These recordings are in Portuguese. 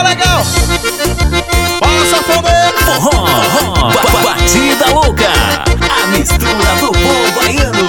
Tá legal? Fala, sanfoneiro! Forró, batida louca, a mistura do povo baiano.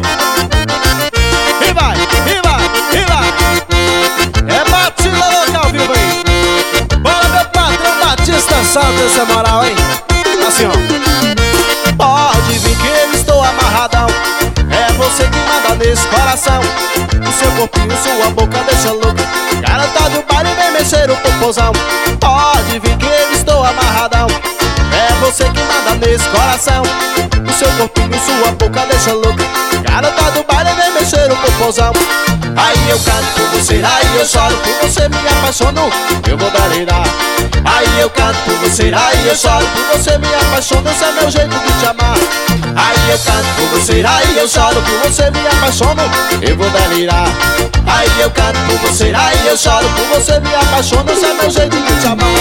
E vai, e vai, e vai. É batida louca ao vivo aí. Bora, meu patrão Batista Santos, essa moral, hein? Assim, ó. Pode vir que eu estou amarradão. É você que manda nesse coração. O seu corpinho, sua boca deixa louca. Garota do baile vem mexer o popozão. Pode vir que eu estou amarradão. É você que manda nesse coração. O seu corpinho, sua boca deixa louca. Garota do baile vem mexer o popozão. Aí eu canto por você, aí eu choro por você, me apaixono, eu vou delirar. Aí eu canto por você, aí eu choro por você, me apaixono, esse é meu jeito de te amar. Aí eu canto por você, aí eu choro por você, me apaixono, eu vou delirar. Aí eu canto por você, aí eu choro por você, me apaixono, esse é meu jeito de te amar.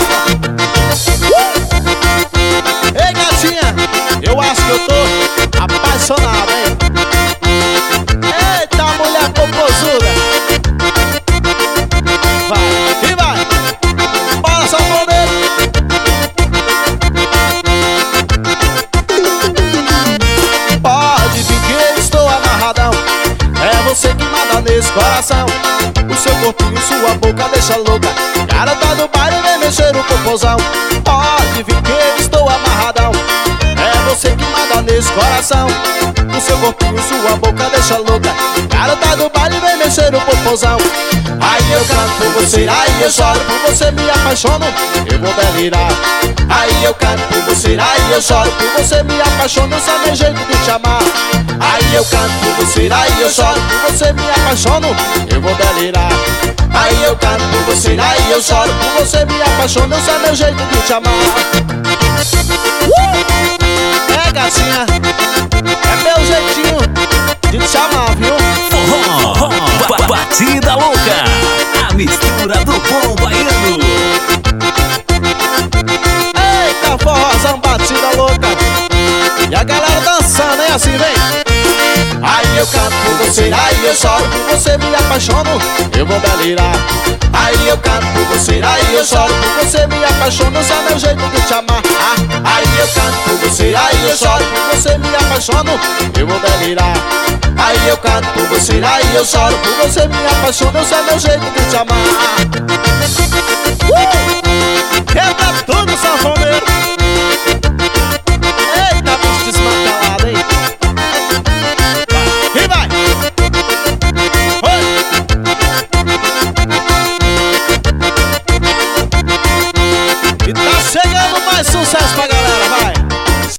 Ei, gatinha, eu acho que eu tô apaixonado, hein? Eita, mulher popozuda. Vai, e vai. Bora, sanfoneiro. Pode vir que eu estou amarradão. É você que manda nesse coração. O seu corpinho, sua boca deixa louca. Garota do baile vem mexer o popozão. Pode vir que eu estou amarradão. É você que manda nesse coração. O seu corpinho, sua boca deixa louca. Garota do baile vem mexer o popozão. Aí eu canto por você, aí eu choro por você, me apaixono, eu vou delirar. Aí eu canto por você, aí eu choro por você, me apaixono, esse é meu jeito de te amar. Aí eu canto por você, aí eu choro por você, me apaixono, eu vou delirar. Aí eu canto por você, aí eu choro por você, me apaixono, esse é meu jeito de te amar. É, gatinha, é meu jeitinho de te amar, viu? Forró, batida louca, a mistura do povo baiano. Eita, forrozão, batida louca. E a galera dançando, hein, assim, vem. Aí eu canto por você, aí eu choro por você, me apaixono, eu vou delirar. Aí eu canto por você, aí eu choro por você, me apaixono, esse é meu jeito de te amar. Aí eu canto por você, aí eu choro por você, me apaixono, eu vou delirar. Aí eu canto por você, aí eu choro por você, me apaixono, esse é meu jeito de te amar.